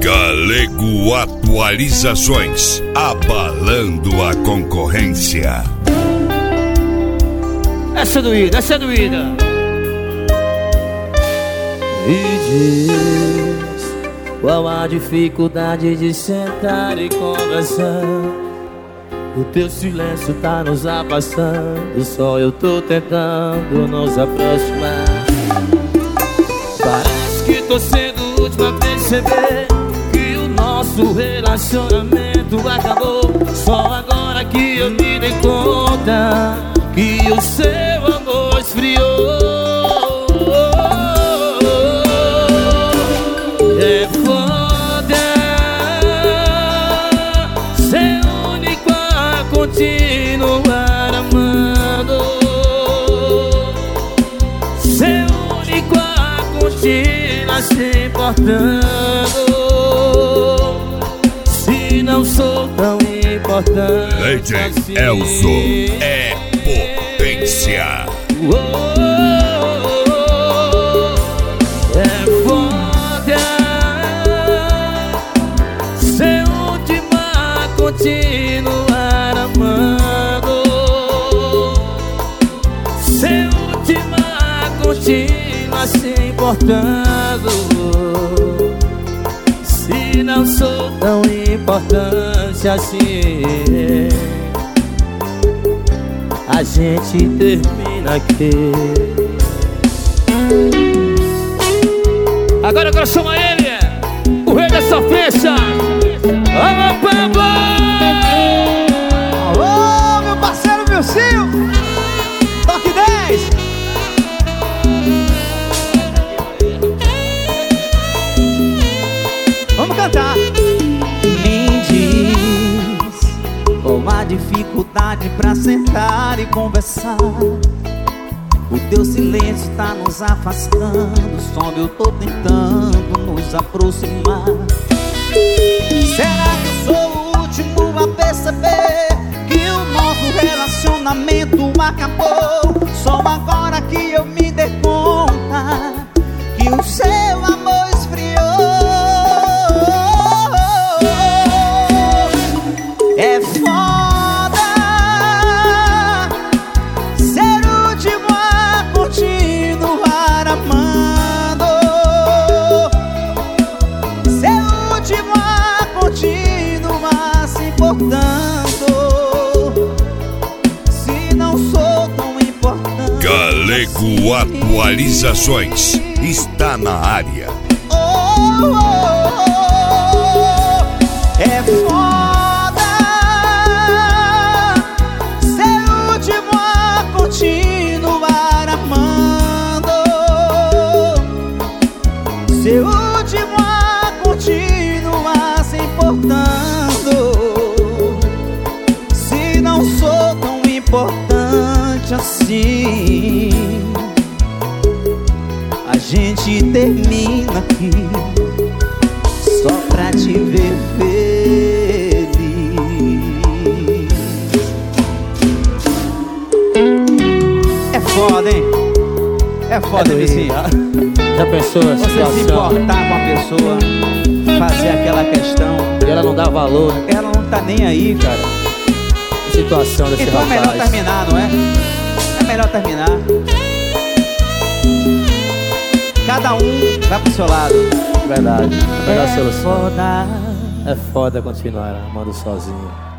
Galego Atualizações, abalando a concorrência. Essa é doída, essa é doída. Me diz qual a dificuldade de sentar e conversar. O teu silêncio tá nos afastando, só eu tô tentando nos aproximar. Parece que tô sendo o último a perceber que o nosso relacionamento acabou. Só agora que eu me dei conta que o seu amor esfriou. É foda ser único a continuar amando, ser único a continuar se importando. Se não sou tão importante Legend assim. Elzo é potência. É foda ser última a continuar amando, ser última a continuar se importando. Se não sou tão importante assim, a gente termina aqui. Agora chama ele, o rei da sofrência. Alô, Pablo! Alô, meu parceiro Milcinho, toque 10. Vamos cantar. Me diz qual a dificuldade pra sentar e conversar. O teu silêncio tá nos afastando, só eu tô tentando nos aproximar. Será que eu sou o último a perceber que o nosso relacionamento acabou? Só agora que eu me dei conta que o seu amor esfriou. É foda ser o último a continuar amando, ser o último a continuar se importando. Se não sou tão importante Galego Atualizações está na área. É foda ser o último a continuar amando, ser o último a continuar se importando. Se não sou tão importante assim, a gente termina aqui só pra te ver feliz. É foda, hein? É foda, Vizinho. Já pensou essa Você se situação? importar com a pessoa, fazer aquela questão, E ela não dá valor, né? ela não tá nem aí, cara. A situação desse Então é rapaz. melhor terminar, não é? É melhor terminar. Cada um vai pro seu lado. Verdade. A melhor solução Foda. é foda continuar amando sozinho.